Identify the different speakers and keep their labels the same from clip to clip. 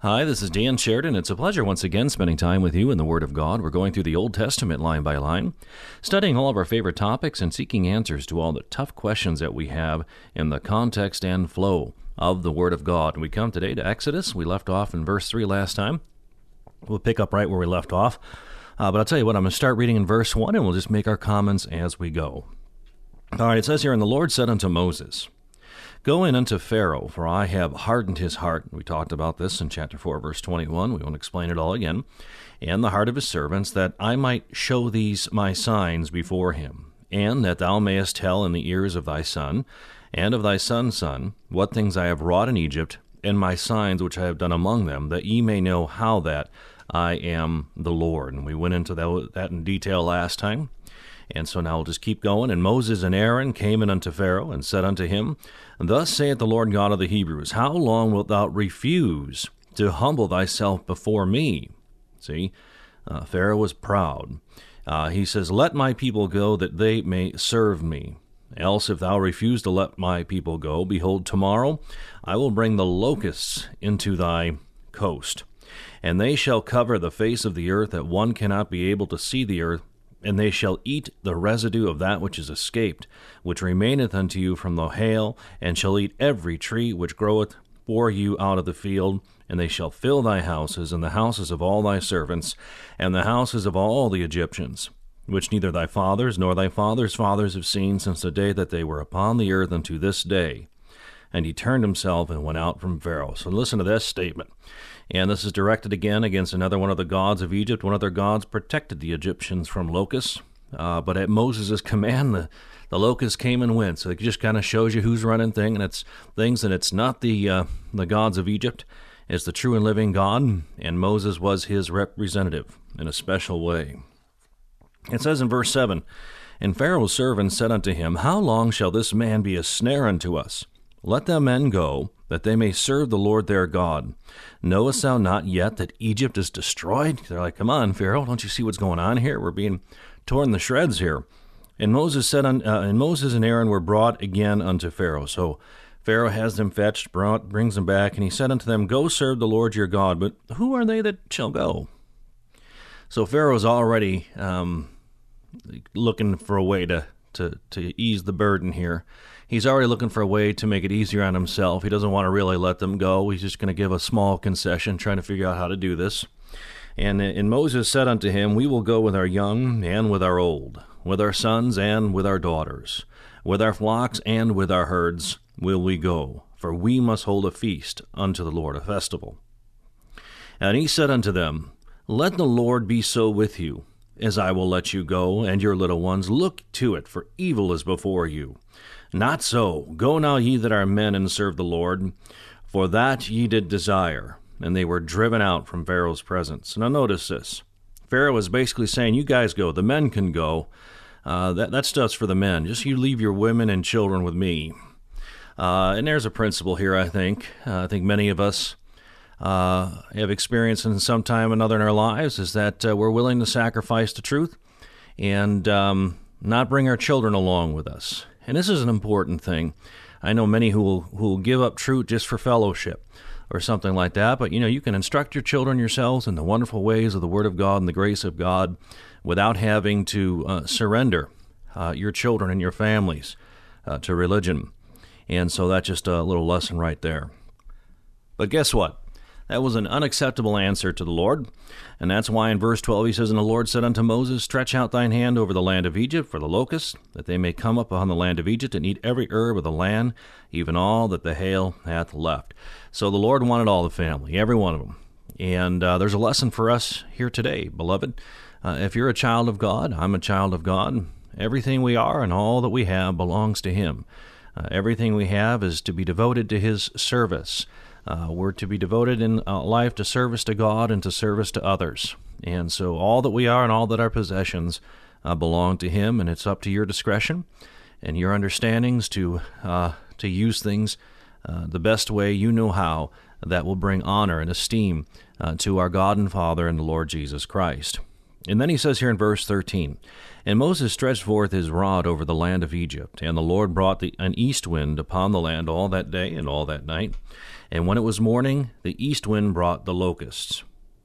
Speaker 1: Hi, this is Dan Sheridan. It's a pleasure once again spending time with you in the Word of God. We're going through the Old Testament line by line, studying all of our favorite topics and seeking answers to all the tough questions that we have in the context and flow of the Word of God. And we come today to Exodus. We left off in verse 3 last time. We'll pick up right where we left off. But I'll tell you what, I'm going to start reading in verse 1, and we'll just make our comments as we go. All right, it says here, "And the Lord said unto Moses, Go in unto Pharaoh, for I have hardened his heart." We talked about this in chapter 4, verse 21. We won't explain it all again. "And the heart of his servants, that I might show these my signs before him, and that thou mayest tell in the ears of thy son, and of thy son's son, what things I have wrought in Egypt, and my signs which I have done among them, that ye may know how that I am the Lord." And we went into that in detail last time. And so now we'll just keep going. "And Moses and Aaron came in unto Pharaoh, and said unto him, Thus saith the Lord God of the Hebrews, How long wilt thou refuse to humble thyself before me?" See, Pharaoh was proud. He says, "Let my people go, that they may serve me. Else if thou refuse to let my people go, behold, tomorrow I will bring the locusts into thy coast. And they shall cover the face of the earth, that one cannot be able to see the earth, and they shall eat the residue of that which is escaped, which remaineth unto you from the hail, and shall eat every tree which groweth for you out of the field, and they shall fill thy houses, and the houses of all thy servants, and the houses of all the Egyptians, which neither thy fathers nor thy fathers' fathers have seen since the day that they were upon the earth unto this day." And he turned himself and went out from Pharaoh. So listen to this statement. And this is directed again against another one of the gods of Egypt. One of their gods protected the Egyptians from locusts. But at Moses' command, the locusts came and went. So it just kind of shows you who's running things. And it's not the gods of Egypt. It's the true and living God. And Moses was his representative in a special way. It says in verse 7, "And Pharaoh's servants said unto him, How long shall this man be a snare unto us? Let the men go, that they may serve the Lord their God. Knowest thou not yet that Egypt is destroyed?" They're like, "Come on, Pharaoh, don't you see what's going on here? We're being torn to shreds here." And Moses and Moses and Aaron were brought again unto Pharaoh. So Pharaoh has them fetched, brings them back, and he said unto them, "Go serve the Lord your God, but who are they that shall go?" So Pharaoh's already looking for a way to ease the burden here. He's already looking for a way to make it easier on himself. He doesn't want to really let them go. He's just going to give a small concession, trying to figure out how to do this. And Moses said unto him, "We will go with our young and with our old, with our sons and with our daughters, with our flocks and with our herds will we go, for we must hold a feast unto the Lord, a festival." And he said unto them, "Let the Lord be so with you, as I will let you go, and your little ones. Look to it, for evil is before you. Not so. Go now ye that are men, and serve the Lord, for that ye did desire." And they were driven out from Pharaoh's presence. Now notice this. Pharaoh is basically saying, you guys go. The men can go. That stuff's for the men. Just you leave your women and children with me. And there's a principle here, I think. I think many of us have experienced in some time or another in our lives, is that we're willing to sacrifice the truth and not bring our children along with us. And this is an important thing. I know many who will give up truth just for fellowship or something like that, but you can instruct your children yourselves in the wonderful ways of the Word of God and the grace of God without having to surrender your children and your families to religion. And so that's just a little lesson right there. But guess what? That was an unacceptable answer to the Lord, and that's why in verse 12 he says, "And the Lord said unto Moses, Stretch out thine hand over the land of Egypt for the locusts, that they may come up upon the land of Egypt and eat every herb of the land, even all that the hail hath left." So the Lord wanted all the family, every one of them. And there's a lesson for us here today, beloved. If you're a child of God, I'm a child of God. Everything we are and all that we have belongs to Him. Everything we have is to be devoted to His service. We're to be devoted in life to service to God and to service to others. And so all that we are and all that our possessions belong to Him, and it's up to your discretion and your understandings to use things the best way you know how that will bring honor and esteem to our God and Father and the Lord Jesus Christ. And then he says here in verse 13, And Moses stretched forth his rod over the land of Egypt, and the Lord brought an east wind upon the land all that day and all that night. And when it was morning, the east wind brought the locusts.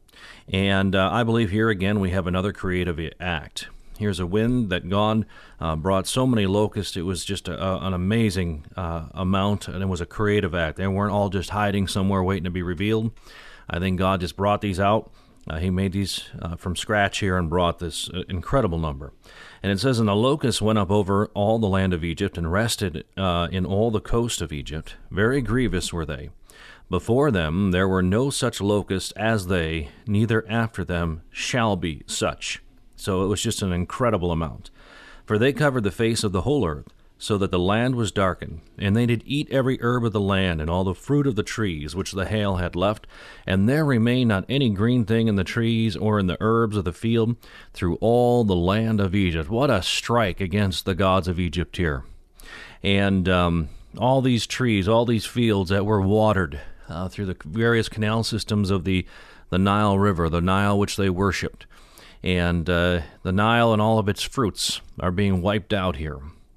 Speaker 1: And I believe here again we have another creative act. Here's a wind that God brought so many locusts. It was just an amazing amount, and it was a creative act. They weren't all just hiding somewhere waiting to be revealed. I think God just brought these out. He made these from scratch here and brought this incredible number. And it says, And the locusts went up over all the land of Egypt and rested in all the coast of Egypt. Very grievous were they. Before them there were no such locusts as they, neither after them shall be such. So it was just an incredible amount. For they covered the face of the whole earth, so that the land was darkened, and they did eat every herb of the land, and all the fruit of the trees which the hail had left, and there remained not any green thing in the trees or in the herbs of the field through all the land of Egypt. What a strike against the gods of Egypt here. And all these trees, all these fields that were watered through the various canal systems of the Nile River, the Nile which they worshipped, and the Nile and all of its fruits are being wiped out here.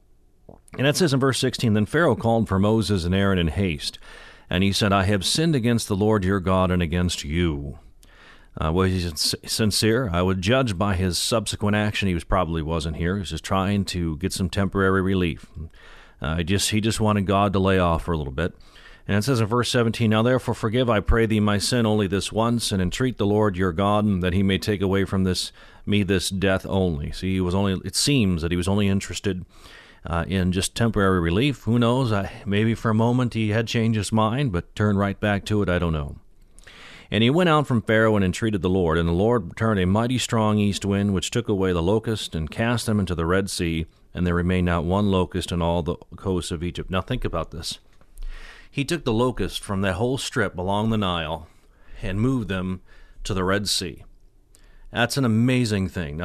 Speaker 1: And it says in verse 16, Then Pharaoh called for Moses and Aaron in haste, and he said, I have sinned against the Lord your God and against you. Was he sincere? I would judge by his subsequent action. He probably wasn't here. He was just trying to get some temporary relief. He just wanted God to lay off for a little bit. And it says in verse 17, Now therefore forgive, I pray thee, my sin only this once, and entreat the Lord your God that he may take away from me this death only. See, it seems that he was only interested in just temporary relief. Who knows? Maybe for a moment he had changed his mind, but turned right back to it. I don't know. And he went out from Pharaoh and entreated the Lord, and the Lord turned a mighty strong east wind, which took away the locust and cast them into the Red Sea, and there remained not one locust in all the coasts of Egypt. Now think about this. He took the locust from that whole strip along the Nile and moved them to the Red Sea. That's an amazing thing.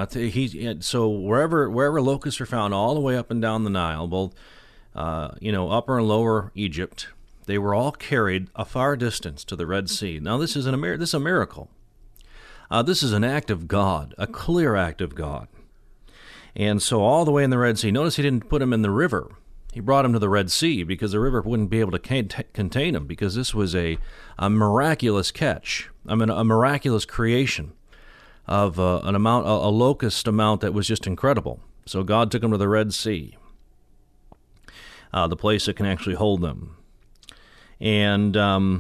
Speaker 1: So wherever locusts are found, all the way up and down the Nile, both upper and lower Egypt, they were all carried a far distance to the Red Sea. Now this is a miracle. This is an act of God, a clear act of God. And so all the way in the Red Sea, notice he didn't put them in the river. He brought them to the Red Sea because the river wouldn't be able to contain them, because this was a miraculous catch. a miraculous creation of a locust amount that was just incredible. So God took them to the Red Sea, the place that can actually hold them. And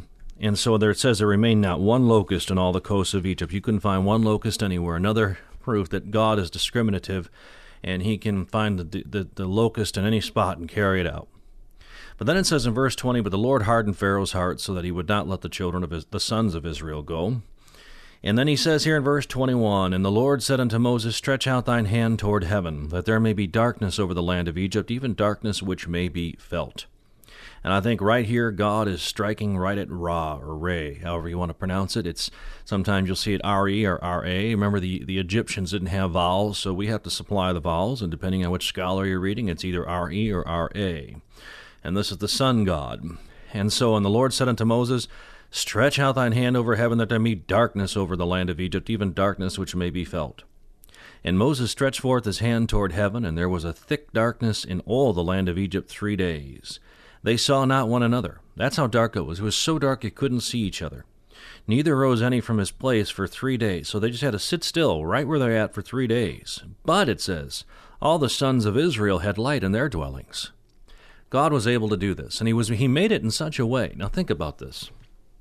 Speaker 1: so there it says there remained not one locust in all the coasts of Egypt. You couldn't find one locust anywhere. Another proof that God is discriminative, and he can find the locust in any spot and carry it out. But then it says in verse 20, But the Lord hardened Pharaoh's heart so that he would not let the sons of Israel go. And then he says here in verse 21, And the Lord said unto Moses, Stretch out thine hand toward heaven, that there may be darkness over the land of Egypt, even darkness which may be felt. And I think right here God is striking right at Ra, or Re, however you want to pronounce it. Sometimes you'll see it R-E or R-A. Remember, the Egyptians didn't have vowels, so we have to supply the vowels, and depending on which scholar you're reading, it's either R-E or R-A. And this is the sun god. And the Lord said unto Moses, Stretch out thine hand over heaven, that there be darkness over the land of Egypt, even darkness which may be felt. And Moses stretched forth his hand toward heaven, and there was a thick darkness in all the land of Egypt 3 days. They saw not one another. That's how dark it was. It was so dark you couldn't see each other. Neither rose any from his place for 3 days. So they just had to sit still right where they're at for 3 days. But it says, all the sons of Israel had light in their dwellings. God was able to do this, and he made it in such a way. Now think about this.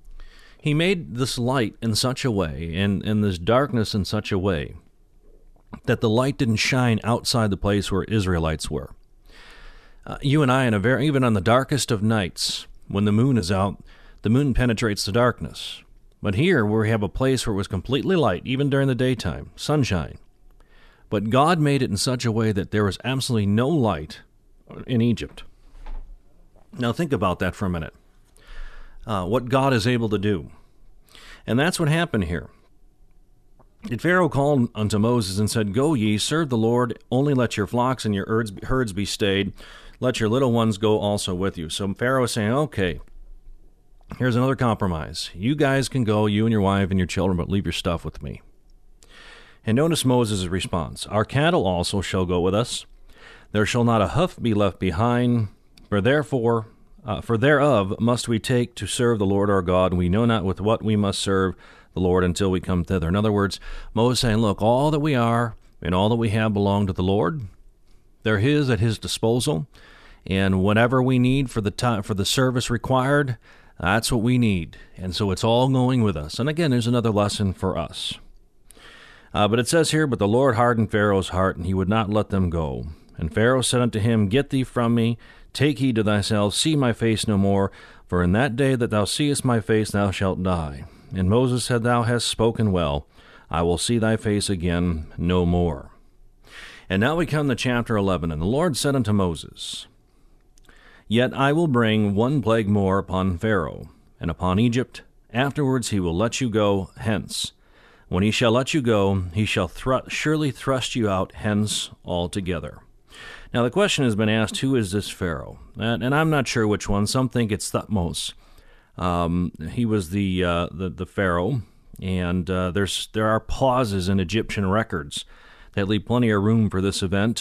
Speaker 1: He made this light in such a way, and this darkness in such a way, that the light didn't shine outside the place where Israelites were. You and I, even on the darkest of nights, when the moon is out, the moon penetrates the darkness. But here, we have a place where it was completely light, even during the daytime, sunshine. But God made it in such a way that there was absolutely no light in Egypt. Now think about that for a minute. What God is able to do. And that's what happened here. And Pharaoh called unto Moses and said, Go ye, serve the Lord, only let your flocks and your herds be stayed. Let your little ones go also with you. So Pharaoh is saying, okay, here's another compromise. You guys can go, you and your wife and your children, but leave your stuff with me. And notice Moses' response. Our cattle also shall go with us. There shall not a hoof be left behind, for thereof must we take to serve the Lord our God, and we know not with what we must serve the Lord until we come thither. In other words, Moses saying, look, all that we are and all that we have belong to the Lord. They're his at his disposal, and whatever we need for the time for the service required, that's what we need. And so it's all going with us. And again, there's another lesson for us. But it says here, but the Lord hardened Pharaoh's heart, and he would not let them go. And Pharaoh said unto him, Get thee from me, take heed to thyself, see my face no more, for in that day that thou seest my face thou shalt die. And Moses said, Thou hast spoken well, I will see thy face again no more. And now we come to chapter 11. And the Lord said unto Moses, Yet I will bring one plague more upon Pharaoh, and upon Egypt. Afterwards he will let you go hence. When he shall let you go, he shall surely thrust you out hence altogether. Now the question has been asked, who is this Pharaoh? And I'm not sure which one. Some think it's Thutmose. He was the Pharaoh, and there are pauses in Egyptian records that leave plenty of room for this event.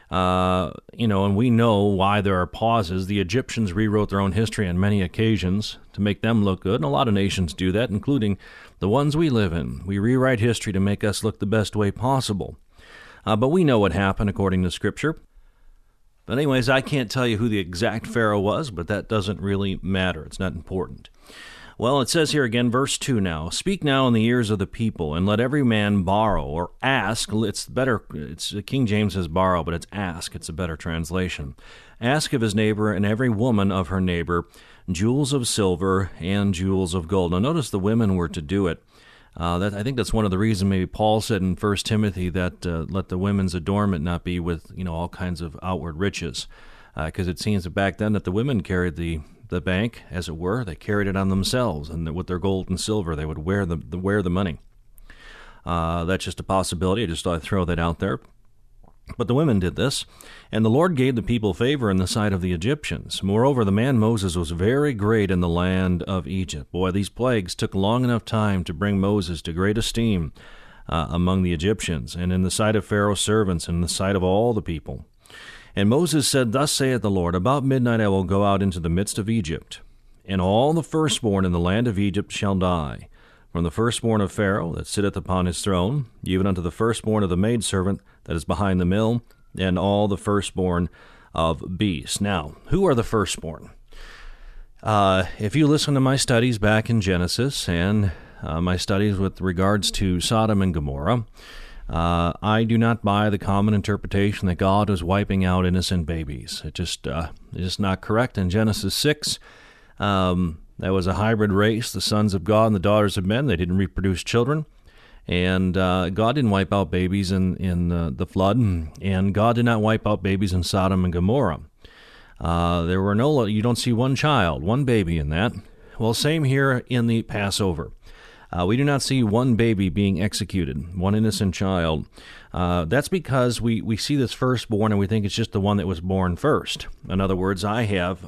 Speaker 1: And we know why there are pauses. The Egyptians rewrote their own history on many occasions to make them look good, and a lot of nations do that, including the ones we live in. We rewrite history to make us look the best way possible. But we know what happened according to Scripture. But anyways, I can't tell you who the exact Pharaoh was, but that doesn't really matter. It's not important. Well, it says here again, verse 2 now, Speak now in the ears of the people, and let every man borrow, or ask. It's better, King James says borrow, but it's ask. It's a better translation. Ask of his neighbor, and every woman of her neighbor, jewels of silver and jewels of gold. Now notice the women were to do it. I think that's one of the reasons maybe Paul said in 1 Timothy that let the women's adornment not be with all kinds of outward riches, because it seems that back then that the women carried the bank, as it were. They carried it on themselves, and with their gold and silver, they would wear the money. That's just a possibility. I just thought I'd throw that out there. But the women did this, and the Lord gave the people favor in the sight of the Egyptians. Moreover, the man Moses was very great in the land of Egypt. Boy, these plagues took long enough time to bring Moses to great esteem among the Egyptians, and in the sight of Pharaoh's servants, and in the sight of all the people. And Moses said, Thus saith the Lord, About midnight I will go out into the midst of Egypt, and all the firstborn in the land of Egypt shall die, from the firstborn of Pharaoh that sitteth upon his throne, even unto the firstborn of the maidservant that is behind the mill, and all the firstborn of beasts. Now, who are the firstborn? If you listen to my studies back in Genesis and my studies with regards to Sodom and Gomorrah, I do not buy the common interpretation that God was wiping out innocent babies. It's just not correct. In Genesis 6, that was a hybrid race, the sons of God and the daughters of men. They didn't reproduce children. And God didn't wipe out babies in the flood, and God did not wipe out babies in Sodom and Gomorrah. You don't see one child, one baby in that. Well, same here in the Passover. We do not see one baby being executed, one innocent child. That's because we see this firstborn and we think it's just the one that was born first. In other words, I have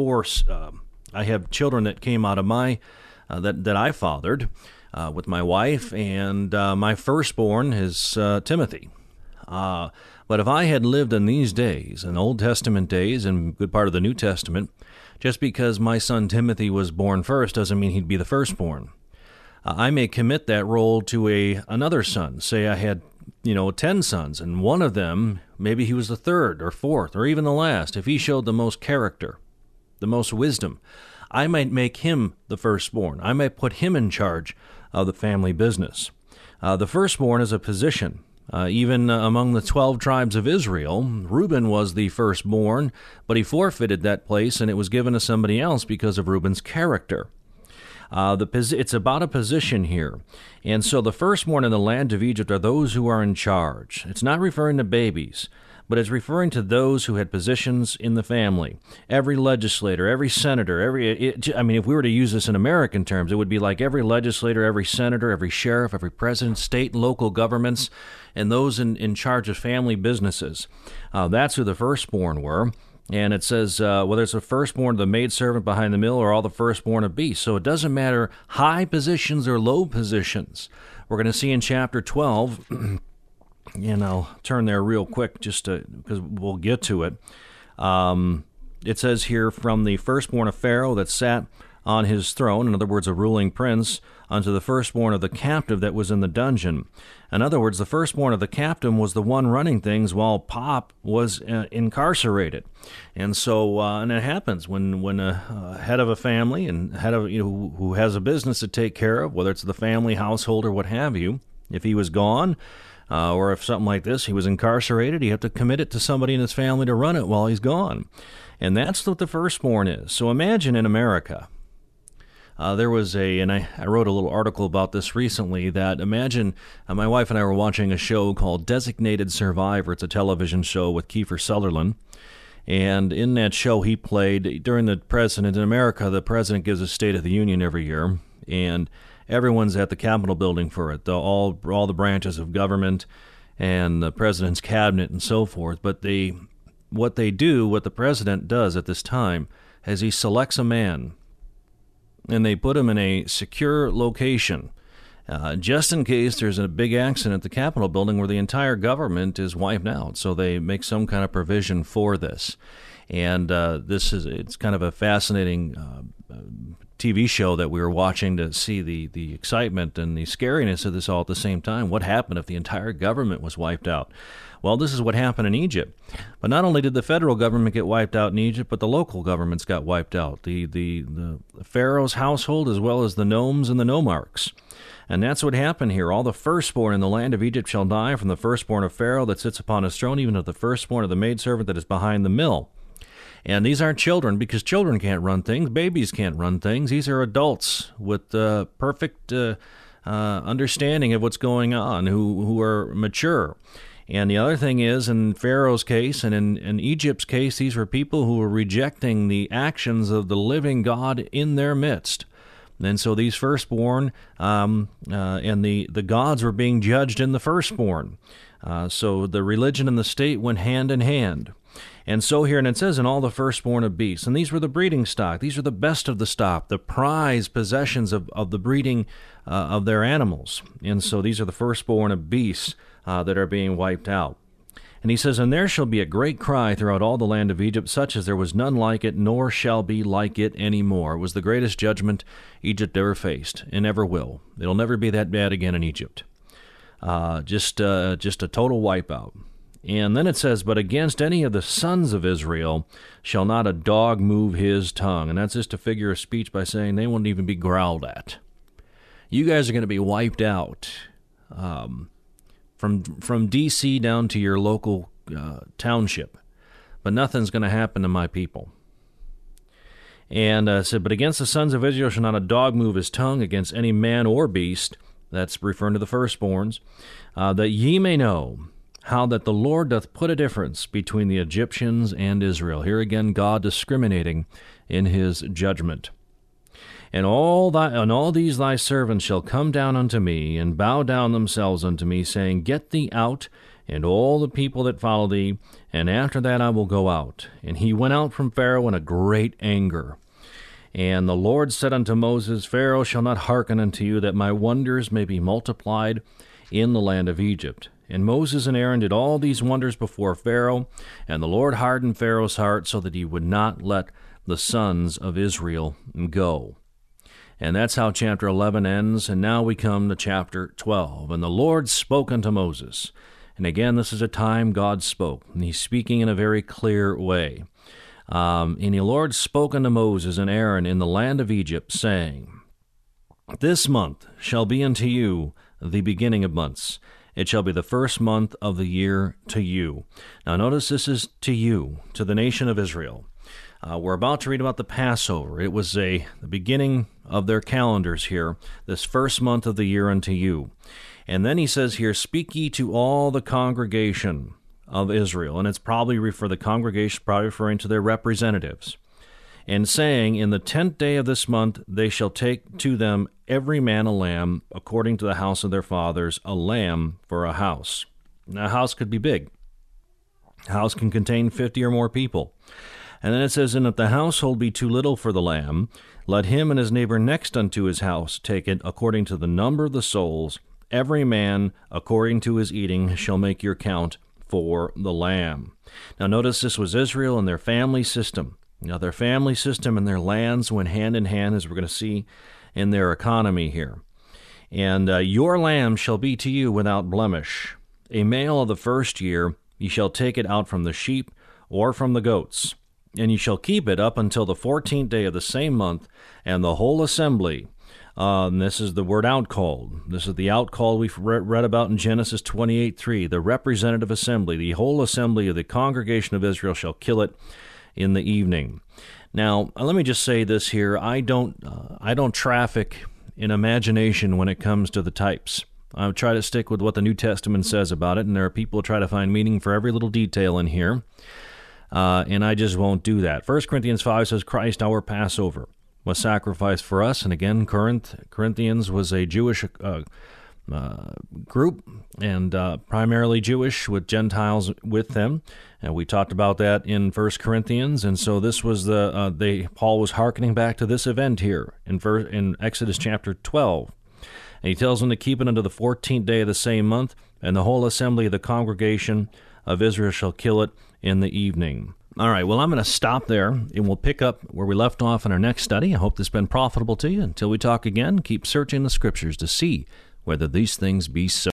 Speaker 1: I have children that came out of my that I fathered with my wife, and my firstborn is Timothy. But if I had lived in these days, in Old Testament days, and a good part of the New Testament, just because my son Timothy was born first doesn't mean he'd be the firstborn. I may commit that role to another son. Say I had 10 sons, and one of them, maybe he was the third or fourth or even the last. If he showed the most character, the most wisdom, I might make him the firstborn. I might put him in charge of the family business. The firstborn is a position. Even among the 12 tribes of Israel, Reuben was the firstborn, but he forfeited that place, and it was given to somebody else because of Reuben's character. It's about a position here. And so the firstborn in the land of Egypt are those who are in charge. It's not referring to babies, but it's referring to those who had positions in the family. Every legislator, every senator, if we were to use this in American terms, it would be like every legislator, every senator, every sheriff, every president, state and local governments, and those in charge of family businesses. That's who the firstborn were. And it says, whether it's the firstborn of the maidservant behind the mill or all the firstborn of beasts. So it doesn't matter high positions or low positions. We're going to see in chapter 12, and I'll turn there real quick just because we'll get to it. It says here, from the firstborn of Pharaoh that sat on his throne, in other words, a ruling prince, unto the firstborn of the captive that was in the dungeon. In other words, the firstborn of the captive was the one running things while Pop was incarcerated. And so, and it happens when a head of a family and head of, who has a business to take care of, whether it's the family, household, or what have you, if he was gone, or if something like this, he was incarcerated, you have to commit it to somebody in his family to run it while he's gone. And that's what the firstborn is. So imagine in America, there was and I wrote a little article about this recently, that imagine my wife and I were watching a show called Designated Survivor. It's a television show with Kiefer Sutherland. And in that show, he played, during the president in America, the president gives a State of the Union every year, and everyone's at the Capitol building for it, all the branches of government and the president's cabinet and so forth. But what the president does at this time is he selects a man, and they put him in a secure location, just in case there's a big accident at the Capitol building where the entire government is wiped out. So they make some kind of provision for this. And it's kind of a fascinating TV show that we were watching to see the excitement and the scariness of this all at the same time. What happened if the entire government was wiped out? Well, this is what happened in Egypt. But not only did the federal government get wiped out in Egypt, but the local governments got wiped out. The Pharaoh's household, as well as the gnomes and the nomarchs. And that's what happened here. All the firstborn in the land of Egypt shall die, from the firstborn of Pharaoh that sits upon his throne, even to the firstborn of the maidservant that is behind the mill. And these aren't children, because children can't run things. Babies can't run things. These are adults with perfect understanding of what's going on, who are mature. And the other thing is, in Pharaoh's case and in Egypt's case, these were people who were rejecting the actions of the living God in their midst. And so these firstborn and the gods were being judged in the firstborn. So the religion and the state went hand in hand. And so here, and it says, in all the firstborn of beasts. And these were the breeding stock. These are the best of the stock, the prized possessions of the breeding of their animals. And so these are the firstborn of beasts that are being wiped out. And he says, and there shall be a great cry throughout all the land of Egypt, such as there was none like it, nor shall be like it any more. It was the greatest judgment Egypt ever faced, and ever will. It'll never be that bad again in Egypt. Just a total wipeout. And then it says, but against any of the sons of Israel shall not a dog move his tongue. And that's just a figure of speech by saying they won't even be growled at. You guys are going to be wiped out. From D.C. down to your local township. But nothing's going to happen to my people. And said, but against the sons of Israel shall not a dog move his tongue, against any man or beast, that's referring to the firstborns, that ye may know how that the Lord doth put a difference between the Egyptians and Israel. Here again, God discriminating in his judgment. And all these thy servants shall come down unto me, and bow down themselves unto me, saying, Get thee out, and all the people that follow thee, and after that I will go out. And he went out from Pharaoh in a great anger. And the Lord said unto Moses, Pharaoh shall not hearken unto you, that my wonders may be multiplied in the land of Egypt. And Moses and Aaron did all these wonders before Pharaoh, and the Lord hardened Pharaoh's heart, so that he would not let the sons of Israel go. And that's how chapter 11 ends, and now we come to chapter 12. And the Lord spoke unto Moses. And again, this is a time God spoke, and he's speaking in a very clear way. And the Lord spoke unto Moses and Aaron in the land of Egypt, saying, This month shall be unto you the beginning of months. It shall be the first month of the year to you. Now notice this is to you, to the nation of Israel. We're about to read about the Passover. It was the beginning of their calendars here, this first month of the year unto you. And then he says here, Speak ye to all the congregation of Israel. And it's probably for the congregation, probably referring to their representatives. And saying, In the 10th day of this month they shall take to them every man a lamb, according to the house of their fathers, a lamb for a house. Now, a house could be big. House can contain 50 or more people. And then it says, and if the household be too little for the lamb, let him and his neighbor next unto his house take it according to the number of the souls. Every man according to his eating shall make your count for the lamb. Now notice this was Israel and their family system. Now their family system and their lands went hand in hand, as we're going to see in their economy here. And your lamb shall be to you without blemish. A male of the first year, ye shall take it out from the sheep or from the goats. And ye shall keep it up until the 14th day of the same month, and the whole assembly. And this is the word outcalled. This is the outcalled we've read about in Genesis 28:3. The representative assembly, the whole assembly of the congregation of Israel shall kill it in the evening. Now, let me just say this here. I don't traffic in imagination when it comes to the types. I try to stick with what the New Testament says about it, and there are people who try to find meaning for every little detail in here. And I just won't do that. 1 Corinthians 5 says, Christ, our Passover, was sacrificed for us. And again, Corinthians was a Jewish group, and primarily Jewish, with Gentiles with them. And we talked about that in 1 Corinthians. And so this was Paul was hearkening back to this event here in Exodus chapter 12. And he tells them to keep it unto the 14th day of the same month, and the whole assembly of the congregation of Israel shall kill it in the evening. All right, well, I'm going to stop there, and we'll pick up where we left off in our next study. I hope this has been profitable to you. Until we talk again, keep searching the Scriptures to see whether these things be so.